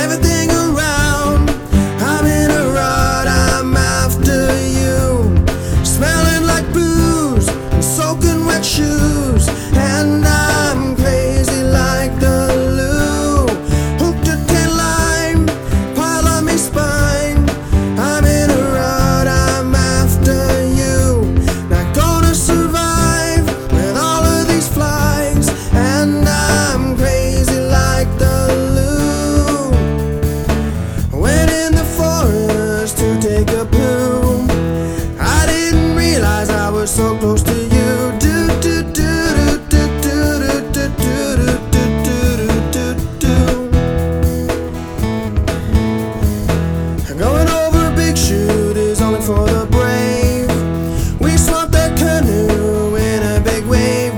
everything around. I'm in a rut, I'm after you. Smelling like booze and soaking wet shoes. And I'm crazy like the loo. Hooked a tan line, pile on me spine. I'm in a rut, I'm after you. Not gonna survive with all of these flies. And I'm crazy like the loo. Went in the forest to take a poo. I didn't realize I was so close to you. Going over a big chute is only for the brave. We swamped that canoe in a big wave.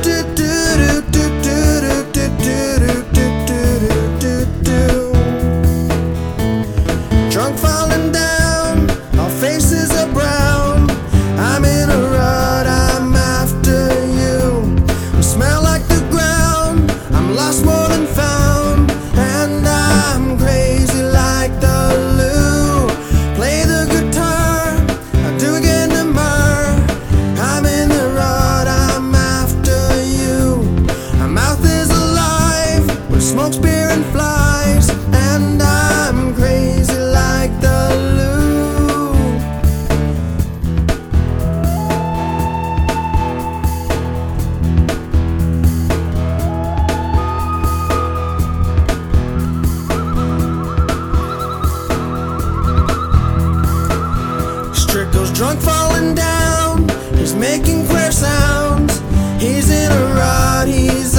Drunk falling down, our faces are brown. I'm in a rut, I'm after you. I smell like the ground, I'm lost more than found. And I'm crazy like the loo. Play the guitar, I'll do again tomorrow. I'm in the rut, I'm after you. My mouth is alive with smoke, spear, and flies. And I'm crazy like the loo. Strickle's drunk falling down. He's making queer sounds. He's in a rut, he's